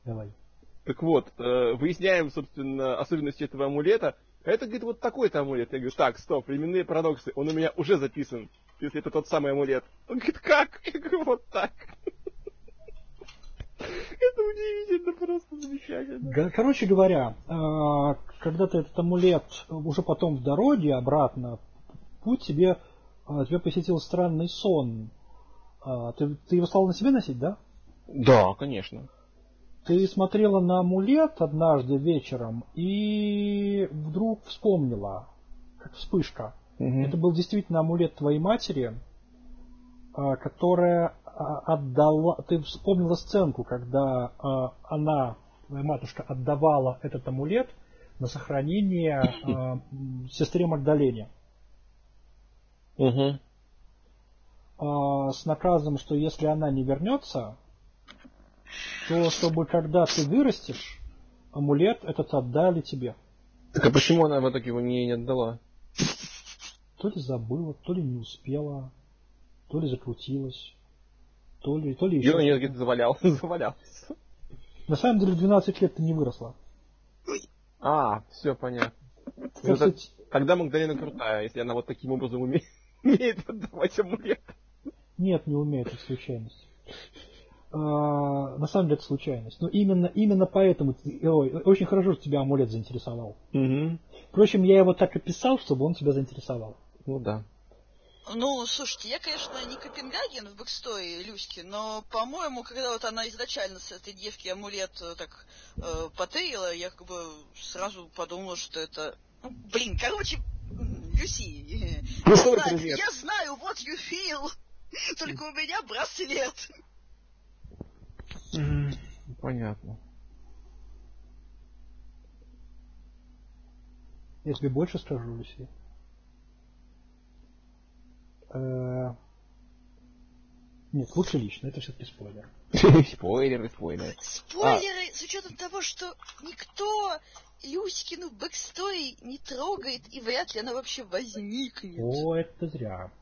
Давай. Так вот, выясняем, собственно, особенности этого амулета. Это, говорит, вот такой-то амулет. Я говорю, так, стоп, временные парадоксы. Он у меня уже записан, если это тот самый амулет. Он говорит, как? Я говорю, вот так. Это удивительно, просто замечательно. Короче говоря, когда ты этот амулет уже потом в дороге обратно, путь тебя посетил странный сон. Ты его стал на себе носить, да? Да, конечно. Ты смотрела на амулет однажды вечером и вдруг вспомнила, как вспышка. Угу. Это был действительно амулет твоей матери, которая отдала... Ты вспомнила сценку, когда она, твоя матушка, отдавала этот амулет на сохранение сестре Магдалене. Угу. С наказом, что если она не вернется, то чтобы когда ты вырастешь, амулет этот отдали тебе. Так а почему она в итоге его мне не отдала? То ли забыла, то ли не успела, то ли закрутилась, то ли еще. Я ее где-то завалялся. На самом деле 12 лет ты не выросла. Все понятно. Тогда Магдалена крутая, если она вот таким образом умеет отдавать амулет. Нет, не умеет, это случайность. На самом деле это случайность. Но именно поэтому очень хорошо, что тебя амулет заинтересовал. Угу. Впрочем, я его так описал, чтобы он тебя заинтересовал. Ну да. Ну, слушайте, я, конечно, не Копенгаген в бэкстории Люськи, но, по-моему, когда вот она изначально с этой девки амулет так потырила, я как бы сразу подумала, что это... Блин, короче, Люси, я знаю what you feel, только у меня браслет. Понятно. Я тебе больше скажу, Люси. Нет, лучше лично, это все-таки спойлер. Спойлеры. Спойлеры с учетом того, что никто Люськину бэкстори не трогает, и вряд ли она вообще возникнет. О, это зря.